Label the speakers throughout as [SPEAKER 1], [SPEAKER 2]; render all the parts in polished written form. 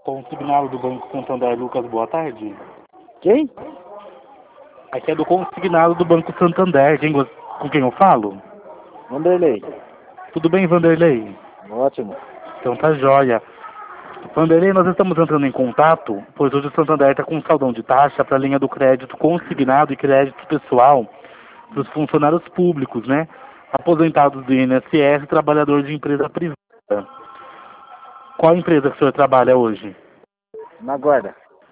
[SPEAKER 1] Consignado do Banco Santander, Lucas, boa tarde.
[SPEAKER 2] Quem?
[SPEAKER 1] Aqui é do consignado do Banco Santander. Com quem eu falo?
[SPEAKER 2] Vanderlei.
[SPEAKER 1] Tudo bem, Vanderlei?
[SPEAKER 2] Ótimo.
[SPEAKER 1] Então tá jóia. Vanderlei, nós estamos entrando em contato, pois hoje o Santander está com um saldão de taxa para a linha do crédito consignado e crédito pessoal para os funcionários públicos, né? Aposentados do INSS e trabalhadores de empresa privada. Qual empresa que o senhor trabalha hoje?
[SPEAKER 2] Na guarda.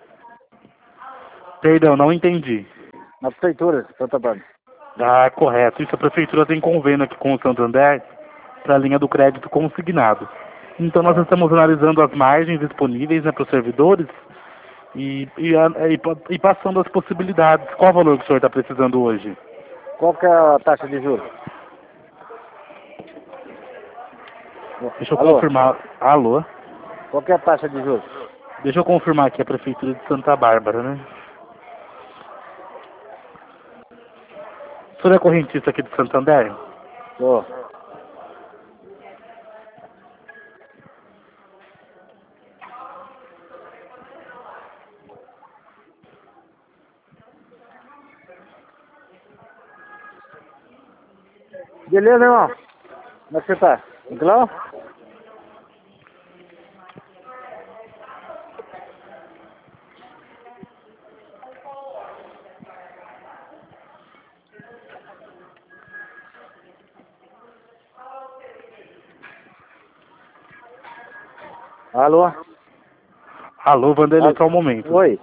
[SPEAKER 1] Perdão, não entendi.
[SPEAKER 2] Na prefeitura de Santa Bárbara.
[SPEAKER 1] Ah, correto. Isso, a prefeitura tem convênio aqui com o Santander para a linha do crédito consignado. Então nós estamos analisando as margens disponíveis, né, para os servidores e passando as possibilidades. Qual o valor que o senhor está precisando hoje?
[SPEAKER 2] Qual que é a taxa de juros?
[SPEAKER 1] Deixa eu
[SPEAKER 2] Alô?
[SPEAKER 1] confirmar. Alô?
[SPEAKER 2] Qual que é a taxa de juros?
[SPEAKER 1] Deixa eu confirmar aqui a prefeitura de Santa Bárbara, né? O senhor é correntista aqui de Santander?
[SPEAKER 2] Tô. Beleza, irmão? Como é que você tá? Tranquilão? Alô?
[SPEAKER 1] Alô, Vanderlei, só um momento.
[SPEAKER 2] Oi.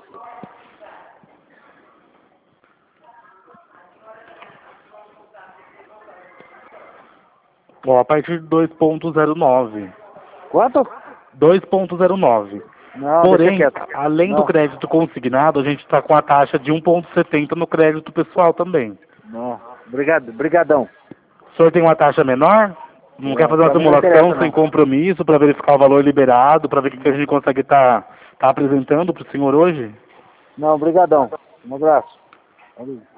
[SPEAKER 1] Ó, a partir de 2,09.
[SPEAKER 2] Quanto?
[SPEAKER 1] 2,09.
[SPEAKER 2] Não,
[SPEAKER 1] Porém,
[SPEAKER 2] deixa quieto.
[SPEAKER 1] além
[SPEAKER 2] Não.
[SPEAKER 1] do crédito consignado, a gente está com a taxa de 1,70 no crédito pessoal também.
[SPEAKER 2] Não. Obrigado, brigadão.
[SPEAKER 1] O senhor tem uma taxa menor? Não quer fazer uma
[SPEAKER 2] Pra mim não
[SPEAKER 1] simulação
[SPEAKER 2] interessa,
[SPEAKER 1] sem
[SPEAKER 2] não.
[SPEAKER 1] compromisso para verificar o valor liberado, para ver o que a gente consegue tá apresentando para o senhor hoje?
[SPEAKER 2] Não, brigadão. Um abraço. Valeu.